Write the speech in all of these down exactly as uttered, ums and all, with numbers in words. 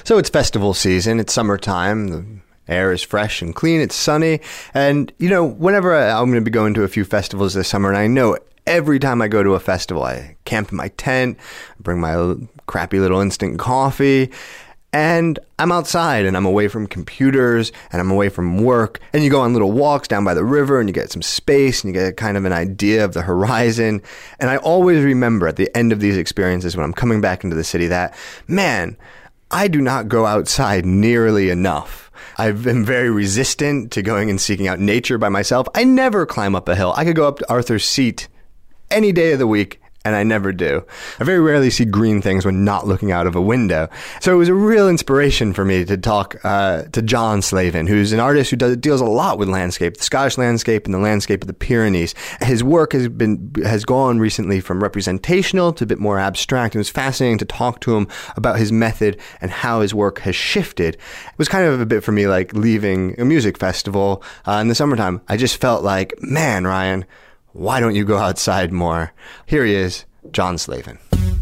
So it's festival season, it's summertime, the air is fresh and clean, it's sunny, and, you know, whenever I, I'm going to be going to a few festivals this summer, and I know every time I go to a festival, I camp in my tent, bring my crappy little instant coffee, and I'm outside and I'm away from computers and I'm away from work. And you go on little walks down by the river and you get some space and you get kind of an idea of the horizon. And I always remember at the end of these experiences when I'm coming back into the city that, man, I do not go outside nearly enough. I've been very resistant to going and seeking out nature by myself. I never climb up a hill. I could go up to Arthur's Seat any day of the week, and I never do. I very rarely see green things when not looking out of a window. So it was a real inspiration for me to talk uh, to John Slavin, who's an artist who does, deals a lot with landscape, the Scottish landscape and the landscape of the Pyrenees. His work has been has gone recently from representational to a bit more abstract. It was fascinating to talk to him about his method and how his work has shifted. It was kind of a bit for me like leaving a music festival uh, in the summertime. I just felt like, man, Ryan, why don't you go outside more? Here he is, John Slavin.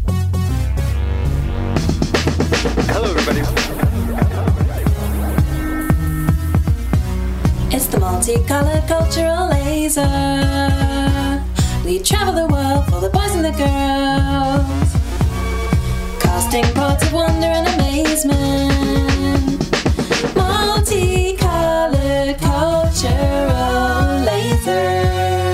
Hello, everybody. It's the multicolored cultural laser. We travel the world for the boys and the girls, casting pods of wonder and amazement. Multicolored cultural laser.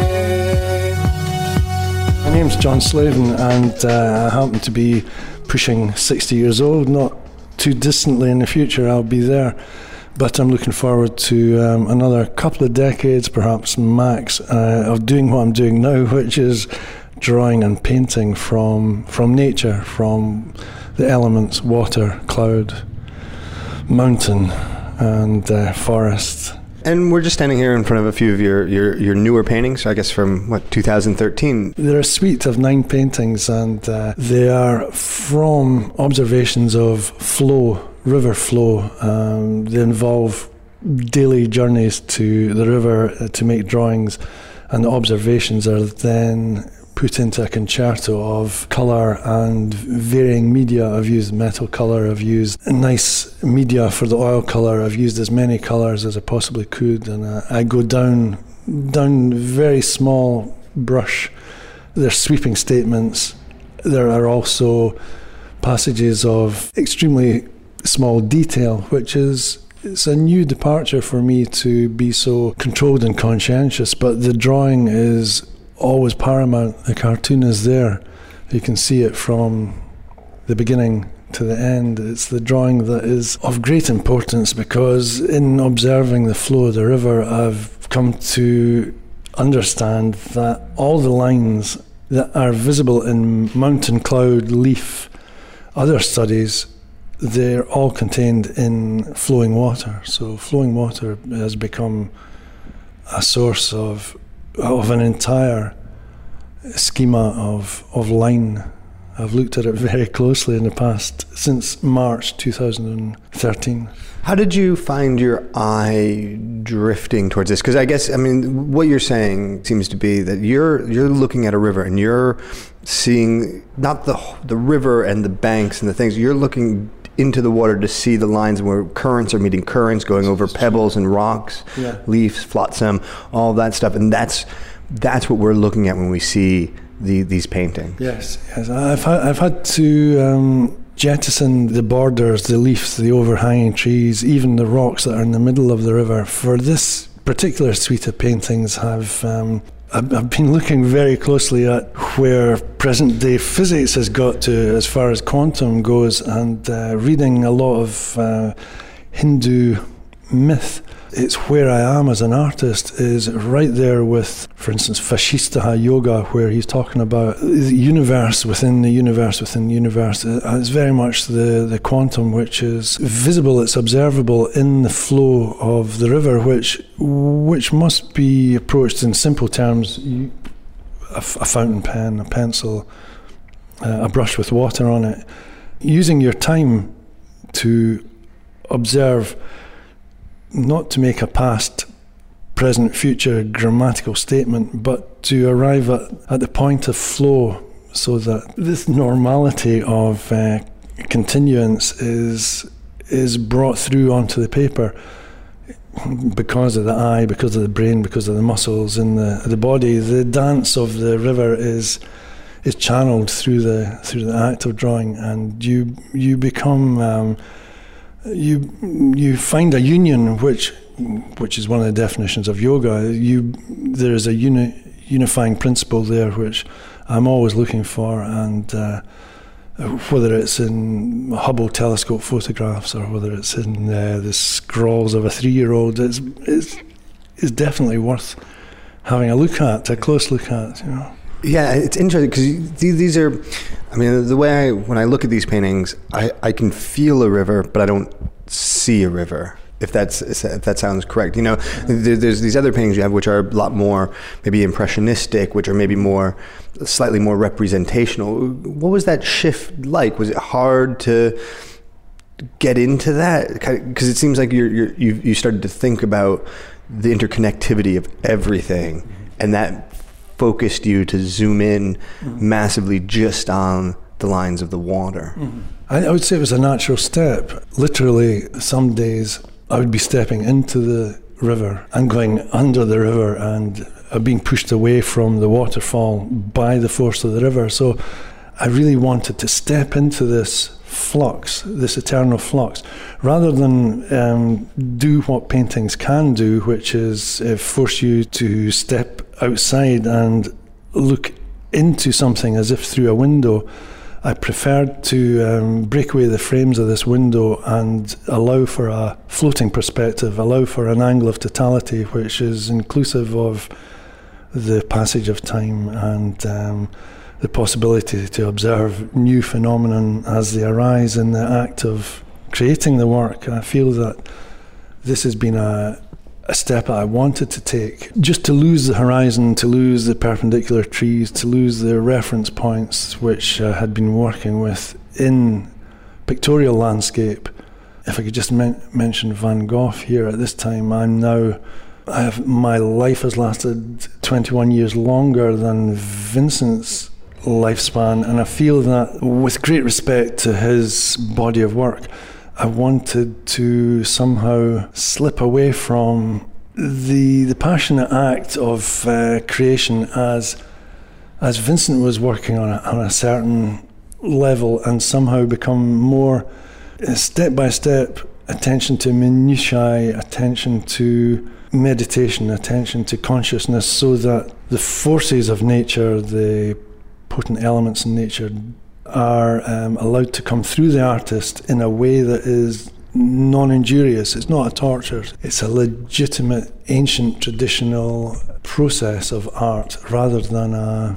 My name's John Slavin, and uh, I happen to be pushing sixty years old. Not too distantly in the future I'll be there, but I'm looking forward to um, another couple of decades, perhaps max, uh, of doing what I'm doing now, which is drawing and painting from from nature, from the elements: water, cloud, mountain, and uh, forest. And we're just standing here in front of a few of your, your, your newer paintings, I guess from, what, two thousand thirteen? They're a suite of nine paintings, and uh, they are from observations of flow, river flow. Um, they involve daily journeys to the river uh, to make drawings, and the observations are then put into a concerto of colour and varying media. I've used metal colour, I've used nice media for the oil colour, I've used as many colours as I possibly could, and uh, I go down down very small brush. There's sweeping statements. There are also passages of extremely small detail, which is it's a new departure for me to be so controlled and conscientious, but the drawing is always paramount. The cartoon is there. You can see it from the beginning to the end. It's the drawing that is of great importance, because in observing the flow of the river, I've come to understand that all the lines that are visible in mountain, cloud, leaf, other studies, they're all contained in flowing water. So flowing water has become a source of of an entire schema of of line. I've looked at it very closely in the past, since March two thousand thirteen. How did you find your eye drifting towards this? Because I guess, I mean, what you're saying seems to be that you're you're looking at a river and you're seeing not the the river and the banks and the things. You're looking into the water to see the lines where currents are meeting currents, going over pebbles and rocks, yeah. leaves, flotsam, all that stuff. And that's that's what we're looking at when we see the, these paintings. Yes, yes. I've had, I've had to um, jettison the borders, the leaves, the overhanging trees, even the rocks that are in the middle of the river. For this particular suite of paintings, have um, I've, I've been looking very closely at where present-day physics has got to as far as quantum goes, and uh, reading a lot of uh, Hindu myth. It's where I am as an artist is right there with, for instance, Vashishtha Yoga, where he's talking about the universe within the universe within the universe. It's very much the, the quantum, which is visible, it's observable in the flow of the river, which which must be approached in simple terms. You, a, a fountain pen, a pencil, uh, a brush with water on it. Using your time to observe, not to make a past, present, future grammatical statement, but to arrive at, at the point of flow, so that this normality of uh, continuance is is brought through onto the paper because of the eye, because of the brain, because of the muscles in the the body. The dance of the river is is channeled through the through the act of drawing, and you you become um, you you find a union which which is one of the definitions of yoga. You there is a uni, unifying principle there which I'm always looking for, and uh, whether it's in Hubble telescope photographs or whether it's in uh, the scrawls of a three-year-old, it's, it's, it's definitely worth having a look at, a close look at, you know. Yeah, it's interesting because these are, I mean, the way I, when I look at these paintings, I, I can feel a river, but I don't see a river. If that's if that sounds correct, you know, there, there's these other paintings you have which are a lot more maybe impressionistic, which are maybe more, slightly more representational. What was that shift like? Was it hard to get into that? Because it seems like you're, you're you you started to think about the interconnectivity of everything, mm-hmm. and that focused you to zoom in mm-hmm. massively just on the lines of the water. Mm-hmm. I, I would say it was a natural step. Literally, some days I would be stepping into the river and going under the river and uh, being pushed away from the waterfall by the force of the river. So I really wanted to step into this flux, this eternal flux, rather than um, do what paintings can do, which is uh, force you to step outside and look into something as if through a window. I preferred to um, break away the frames of this window and allow for a floating perspective, allow for an angle of totality which is inclusive of the passage of time and um, the possibility to observe new phenomenon as they arise in the act of creating the work. I feel that this has been a a step that I wanted to take, just to lose the horizon, to lose the perpendicular trees, to lose the reference points which I had been working with in pictorial landscape. If I could just men- mention Van Gogh here at this time, I'm now, I have, my life has lasted twenty-one years longer than Vincent's lifespan, and I feel that with great respect to his body of work, I wanted to somehow slip away from the the passionate act of uh, creation as as Vincent was working on a, on a certain level, and somehow become more uh, step by step attention to minutiae, attention to meditation, attention to consciousness, so that the forces of nature, the potent elements in nature, are um, allowed to come through the artist in a way that is non-injurious. It's not a torture. It's a legitimate, ancient, traditional process of art rather than a,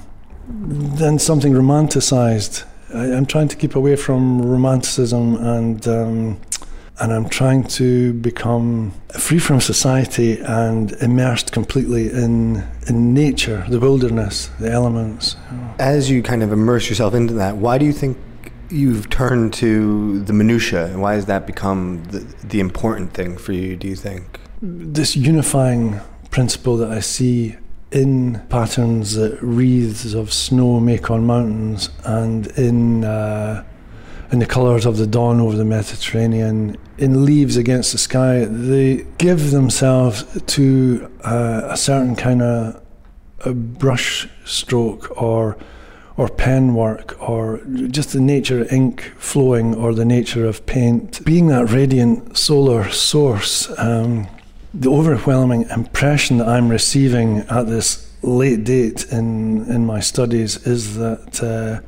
than something romanticized. I, I'm trying to keep away from romanticism, and um, and I'm trying to become free from society and immersed completely in in nature, the wilderness, the elements. As you kind of immerse yourself into that, why do you think you've turned to the minutiae, and why has that become the, the important thing for you, do you think? This unifying principle that I see in patterns that wreaths of snow make on mountains, and in uh, in the colours of the dawn over the Mediterranean, in leaves against the sky, they give themselves to uh, a certain kind of a brush stroke or or pen work, or just the nature of ink flowing, or the nature of paint. Being that radiant solar source, um, the overwhelming impression that I'm receiving at this late date in, in my studies is that uh,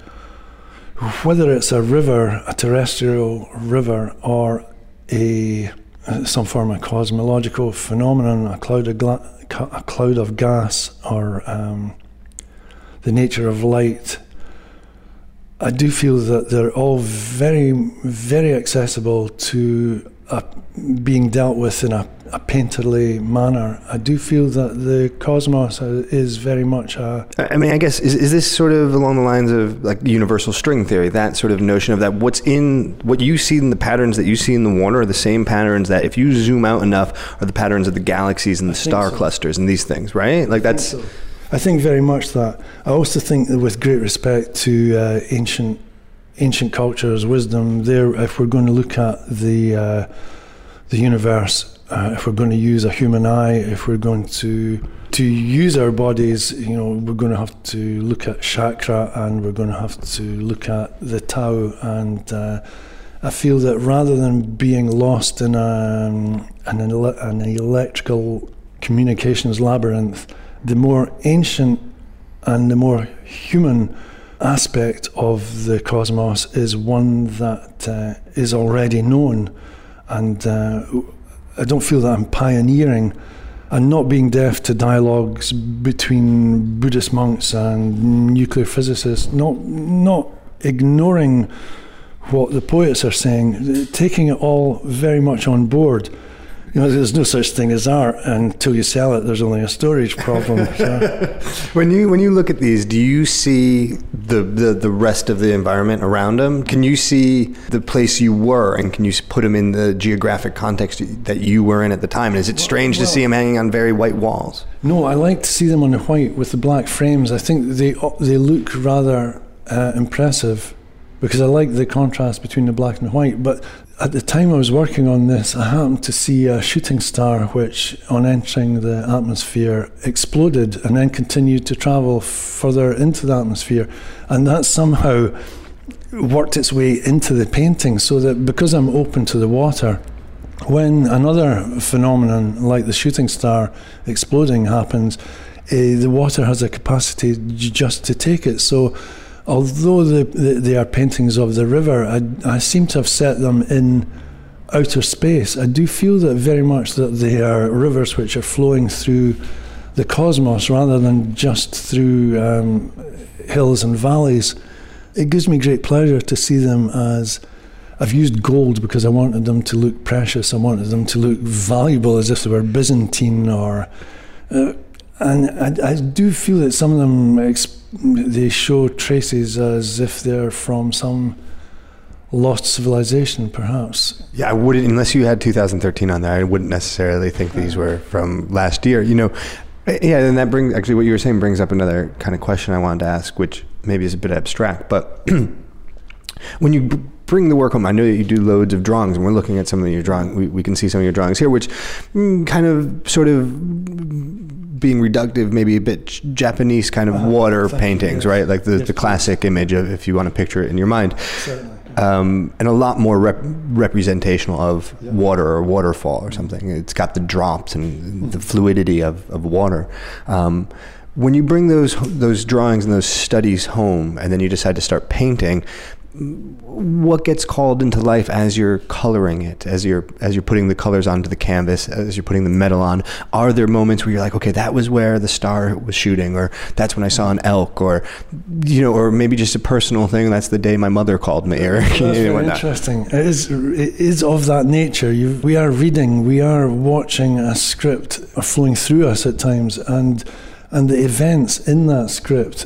whether it's a river, a terrestrial river, or a some form of cosmological phenomenon, a cloud of gla- a cloud of gas, or um, the nature of light, I do feel that they're all very, very accessible to uh, being dealt with in a, a painterly manner. I do feel that the cosmos is very much a... I mean, I guess, is, is this sort of along the lines of like universal string theory, that sort of notion of that what's in, what you see in the patterns that you see in the water are the same patterns that if you zoom out enough are the patterns of the galaxies and the star so. clusters and these things, right? Like I that's... Think so. I think very much that. I also think that with great respect to uh, ancient ancient cultures, wisdom. There, if we're going to look at the uh, the universe, uh, if we're going to use a human eye, if we're going to to use our bodies, you know, we're going to have to look at chakra, and we're going to have to look at the Tao. And uh, I feel that rather than being lost in a, an, ele- an electrical communications labyrinth, the more ancient and the more human aspect of the cosmos is one that uh, is already known. And uh, I don't feel that I'm pioneering and not being deaf to dialogues between Buddhist monks and nuclear physicists, not not ignoring what the poets are saying, taking it all very much on board. You know, there's no such thing as art until you sell it. There's only a storage problem. So. When you when you look at these, do you see the, the, the rest of the environment around them? Can you see the place you were, and can you put them in the geographic context that you were in at the time? And is it strange well, to see them hanging on very white walls? No, I like to see them on the white with the black frames. I think they they look rather uh, impressive, because I like the contrast between the black and the white. But at the time I was working on this, I happened to see a shooting star which, on entering the atmosphere, exploded and then continued to travel further into the atmosphere. And that somehow worked its way into the painting, so that because I'm open to the water, when another phenomenon like the shooting star exploding happens, uh, the water has a capacity just to take it. So although the, the, they are paintings of the river, I, I seem to have set them in outer space. I do feel that very much that they are rivers which are flowing through the cosmos rather than just through um, hills and valleys. It gives me great pleasure to see them as... I've used gold because I wanted them to look precious. I wanted them to look valuable, as if they were Byzantine or... Uh, and I, I do feel that some of them... Exp- they show traces as if they're from some lost civilization, perhaps. Yeah, I wouldn't, unless you had two thousand thirteen on there, I wouldn't necessarily think these were from last year. You know, yeah, and that brings, actually what you were saying brings up another kind of question I wanted to ask, which maybe is a bit abstract, but when you b- bring the work home, I know that you do loads of drawings, and we're looking at some of your drawings, we, we can see some of your drawings here, which mm, kind of sort of being reductive, maybe a bit Japanese kind of uh, water paintings, you, yes. right? Like the, yes, the classic image of, if you want to picture it in your mind. Certainly. Um, and a lot more rep- representational of yeah. water or waterfall or something. It's got the drops and mm-hmm. the fluidity of, of water. Um, when you bring those those drawings and those studies home, and then you decide to start painting, what gets called into life as you're coloring it, as you're as you're putting the colors onto the canvas, as you're putting the metal on? Are there moments where you're like, okay, that was where the star was shooting, or that's when I saw an elk, or you know, or maybe just a personal thing, that's the day my mother called me, or that's very interesting. It is it is of that nature. You, we are reading, we are watching a script flowing through us at times, and And the events in that script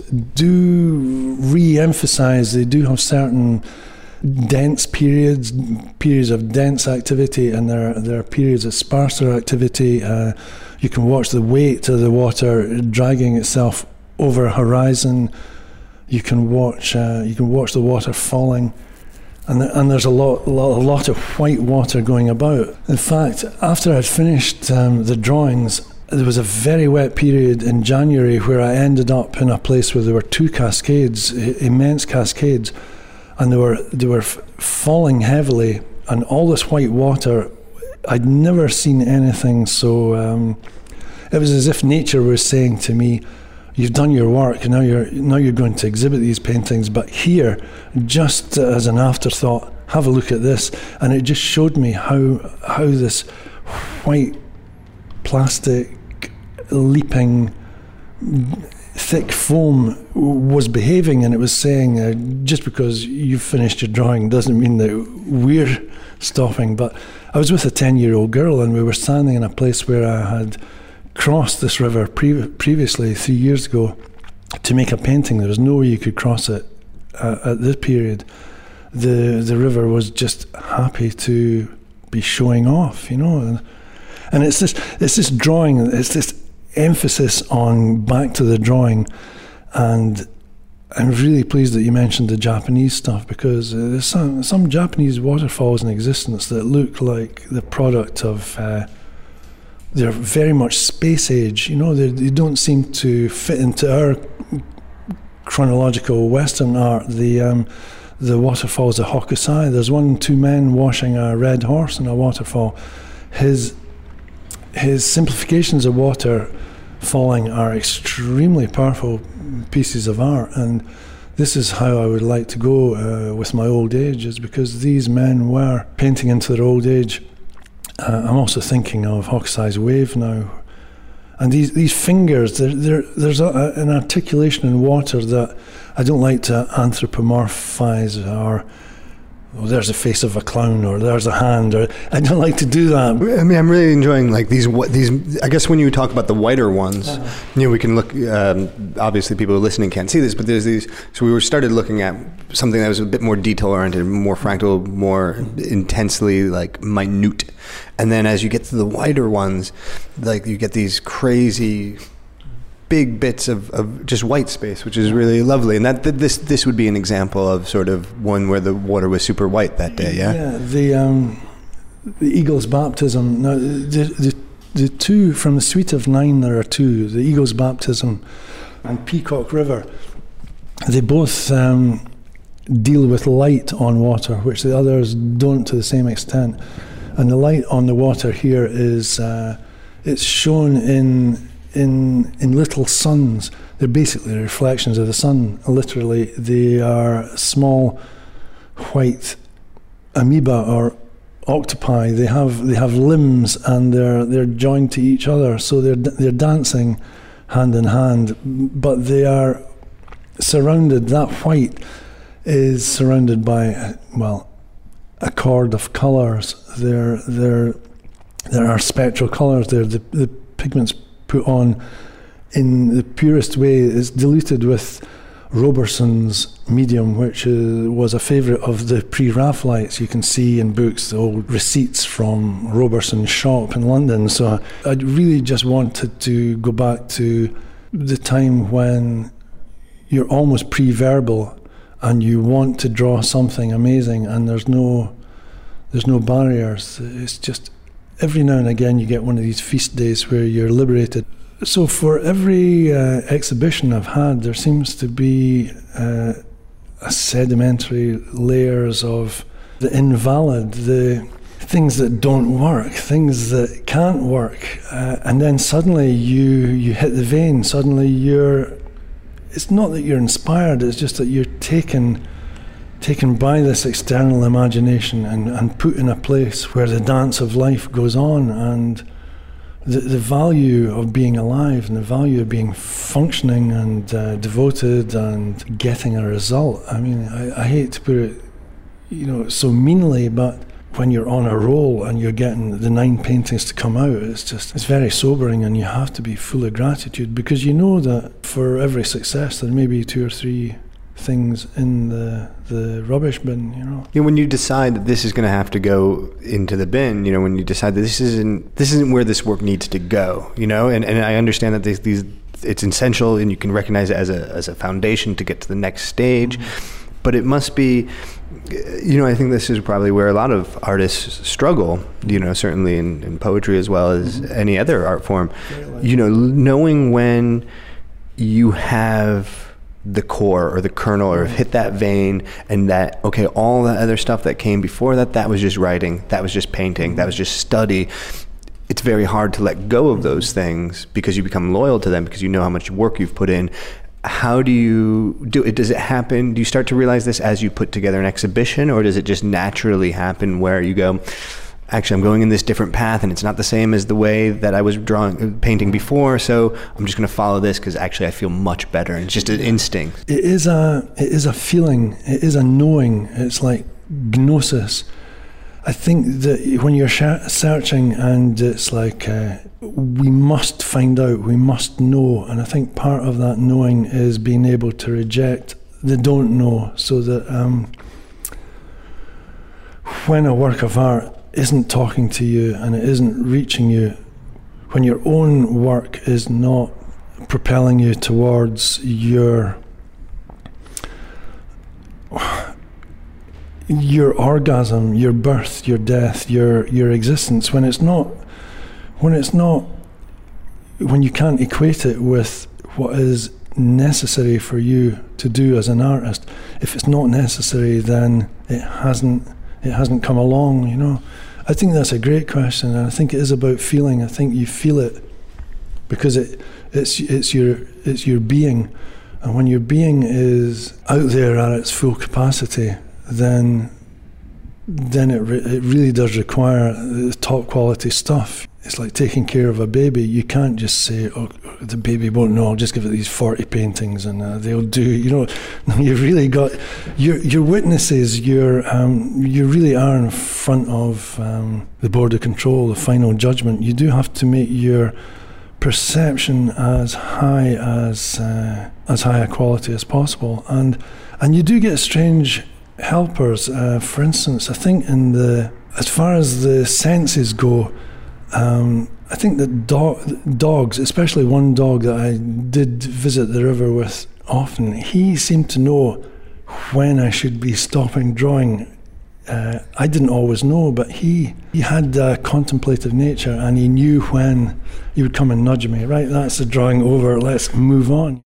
do re-emphasize, they do have certain dense periods, periods of dense activity, and there, there are periods of sparser activity. Uh, you can watch the weight of the water dragging itself over a horizon. You can watch, uh, you can watch the water falling. And, th- and there's a lot, lot, a lot of white water going about. In fact, after I'd finished um, the drawings, there was a very wet period in January where I ended up in a place where there were two cascades, immense cascades, and they were they were f- falling heavily, and all this white water. I'd never seen anything so. Um, it was as if nature was saying to me, "You've done your work, and now you're now you're going to exhibit these paintings. But here, just as an afterthought, have a look at this." And it just showed me how how this white plastic leaping thick foam was behaving, and it was saying, uh, just because you've finished your drawing doesn't mean that we're stopping. But I was with a ten-year-old girl, and we were standing in a place where I had crossed this river pre- previously three years ago to make a painting. There was no way you could cross it uh, at this period. The the river was just happy to be showing off, you know. And, and it's this it's this drawing, it's this emphasis on back to the drawing, and I'm really pleased that you mentioned the Japanese stuff, because uh, there's some, some Japanese waterfalls in existence that look like the product of, uh, they're very much space age, you know, they, they don't seem to fit into our chronological Western art. The um, the waterfalls of Hokusai, there's one, two men washing a red horse in a waterfall. His, his simplifications of water falling are extremely powerful pieces of art, and this is how I would like to go uh, with my old age, is because these men were painting into their old age. Uh, I'm also thinking of Hokusai's Wave now, and these these fingers, they're, they're, there's a, an articulation in water that I don't like to anthropomorphize, or oh, there's a face of a clown, or there's a hand, or I don't like to do that. I mean, I'm really enjoying like these. These, I guess, when you talk about the whiter ones, uh-huh. you know, we can look. Um, obviously, people who are listening can't see this, but there's these. So we were started looking at something that was a bit more detail oriented, more fractal, more intensely like minute. And then as you get to the whiter ones, like you get these crazy big bits of, of just white space, which is really lovely. And that this this would be an example of sort of one where the water was super white that day, yeah? Yeah, the um, the Eagle's Baptism. Now, the, the, the two, from the Suite of Nine, there are two, the Eagle's Baptism and Peacock River. They both um, deal with light on water, which the others don't to the same extent. And the light on the water here is, uh, it's shown in in in little suns. They're basically reflections of the sun, literally. They are small white amoeba or octopi. They have they have limbs, and they're they're joined to each other, so they're they're dancing hand in hand, but they are surrounded, that white is surrounded by, well, a chord of colours. There, there, there are spectral colours there. The, the pigments put on in the purest way is diluted with Roberson's medium, which is, was a favourite of the pre-Raphaelites. You can see in books the old receipts from Roberson's shop in London. So I really just wanted to go back to the time when you're almost pre-verbal and you want to draw something amazing, and there's no there's no barriers. It's just every now and again you get one of these feast days where you're liberated. So for every uh, exhibition I've had, there seems to be uh, a sedimentary layers of the invalid, the things that don't work, things that can't work, uh, and then suddenly you you hit the vein. Suddenly you're. It's not that you're inspired, it's just that you're taken taken by this external imagination and, and put in a place where the dance of life goes on, and the, the value of being alive and the value of being functioning and uh, devoted and getting a result. I mean, I, I hate to put it, you know, so meanly, but when you're on a roll and you're getting the nine paintings to come out, it's just, it's very sobering, and you have to be full of gratitude, because you know that for every success there may be two or three things in the the rubbish bin, you know. You know, when you decide that this is going to have to go into the bin, you know, when you decide that this isn't this isn't where this work needs to go, you know, and, and I understand that these, these it's essential, and you can recognize it as a as a foundation to get to the next stage, mm-hmm. but it must be. You know, I think this is probably where a lot of artists struggle, you know, certainly in, in poetry as well as mm-hmm. any other art form. You know, knowing when you have the core or the kernel or hit that vein, and that, okay, all the other stuff that came before that, that was just writing, that was just painting, that was just study. It's very hard to let go of those things because you become loyal to them, because you know how much work you've put in. How do you do it? Does it happen? Do you start to realize this as you put together an exhibition, or does it just naturally happen where you go, actually, I'm going in this different path and it's not the same as the way that I was drawing, painting before, so I'm just going to follow this because actually I feel much better, and it's just an instinct? It is a, it is a feeling, it is a knowing, it's like gnosis. I think that when you're sh- searching and it's like, uh, we must find out, we must know, and I think part of that knowing is being able to reject the don't know, so that um, when a work of art isn't talking to you and it isn't reaching you, when your own work is not propelling you towards your your orgasm, your birth, your death, your your existence, when it's not, when it's not, when you can't equate it with what is necessary for you to do as an artist. If it's not necessary, then it hasn't it hasn't come along, you know. I think that's a great question, and I think it is about feeling. I think you feel it because it it's it's your it's your being, and when your being is out there at its full capacity, then then it re- it really does require the top quality stuff. It's like taking care of a baby. You can't just say, "Oh, the baby won't know. I'll just give it these forty paintings and uh, they'll do." You know, you've really got your your witnesses. Your um, you really are in front of um, the board of control, the final judgment. You do have to make your perception as high as uh, as high a quality as possible, and and you do get strange helpers. Uh, for instance, I think in the as far as the senses go. Um, I think that do- dogs, especially one dog that I did visit the river with often, he seemed to know when I should be stopping drawing. Uh, I didn't always know, but he, he had a contemplative nature, and he knew when he would come and nudge me. Right, that's the drawing over, let's move on.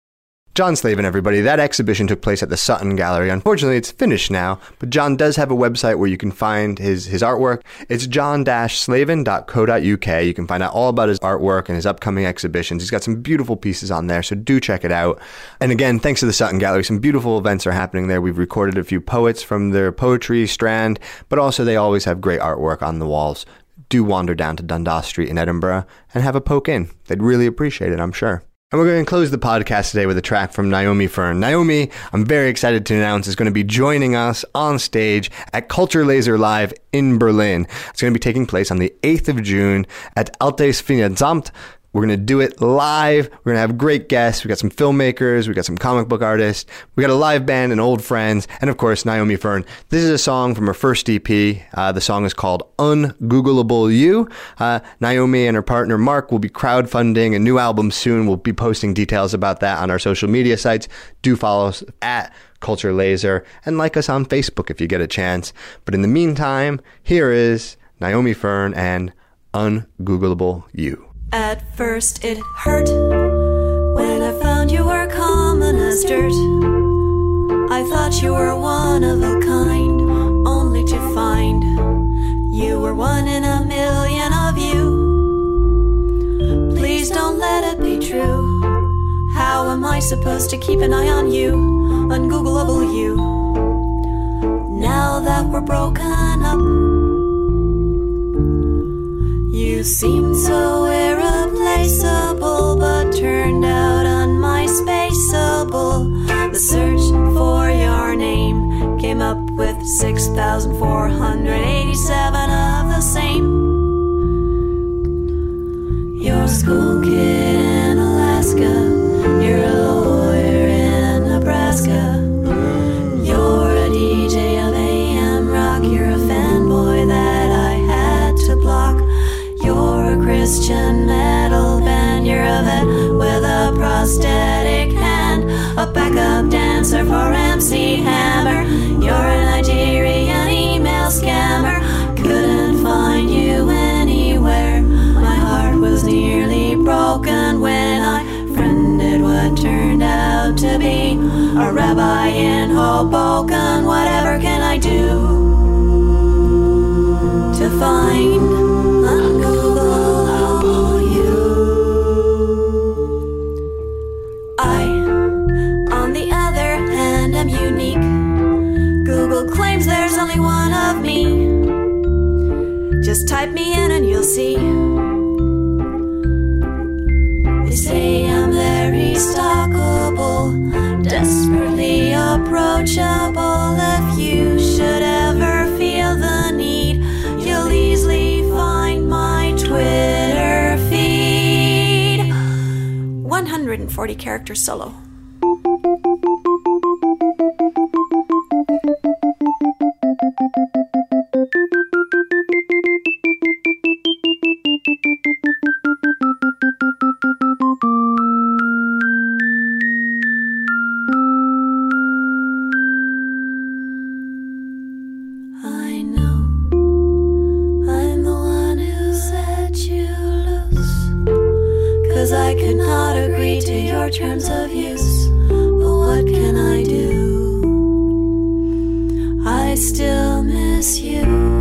John Slavin, everybody. That exhibition took place at the Sutton Gallery. Unfortunately, it's finished now, but John does have a website where you can find his, his artwork. It's john dash slavin dot co dot uk. You can find out all about his artwork and his upcoming exhibitions. He's got some beautiful pieces on there, so do check it out. And again, thanks to the Sutton Gallery, some beautiful events are happening there. We've recorded a few poets from their poetry strand, but also they always have great artwork on the walls. Do wander down to Dundas Street in Edinburgh and have a poke in. They'd really appreciate it, I'm sure. And we're going to close the podcast today with a track from Naomi Fern. Naomi, I'm very excited to announce, is going to be joining us on stage at Culture Laser Live in Berlin. It's going to be taking place on the eighth of June at Altes Finanzamt. We're going to do it live. We're going to have great guests. We got some filmmakers. We got some comic book artists. We got a live band and old friends. And of course, Naomi Fern. This is a song from her first E P. Uh, the song is called Ungoogleable You. Uh, Naomi and her partner Mark will be crowdfunding a new album soon. We'll be posting details about that on our social media sites. Do follow us at Culture Laser and like us on Facebook if you get a chance. But in the meantime, here is Naomi Fern and Ungoogleable You. At first it hurt when I found you were common as dirt. I thought you were one of a kind, only to find you were one in a million of you. Please don't let it be true. How am I supposed to keep an eye on you, ungoogleable you? Now that we're broken up, you seemed so irreplaceable, but turned out unmyspaceable. The search for your name came up with six thousand four hundred eighty-seven of the same. You're a school kid in Alaska, you're a lawyer in Nebraska, you're a D J of A M rock, you're a fanboy that I had to block. You're a Christian metal band, you're a vet with a prosthetic hand, a backup dancer for M C Hammer, you're a Nigerian email scammer. Couldn't find you anywhere, my heart was nearly broken when I friended what turned out to be a rabbi in Hoboken. Whatever can I do to find Ungoogleable you? I, on the other hand, am unique. Google claims there's only one of me. Just type me in and you'll see. They say I'm very stalkable, desperately approachable. If you should ever feel the need, you'll easily find my Twitter feed. one hundred forty character solo. 'cause I could not agree to your terms of use. But what can I do? I still miss you.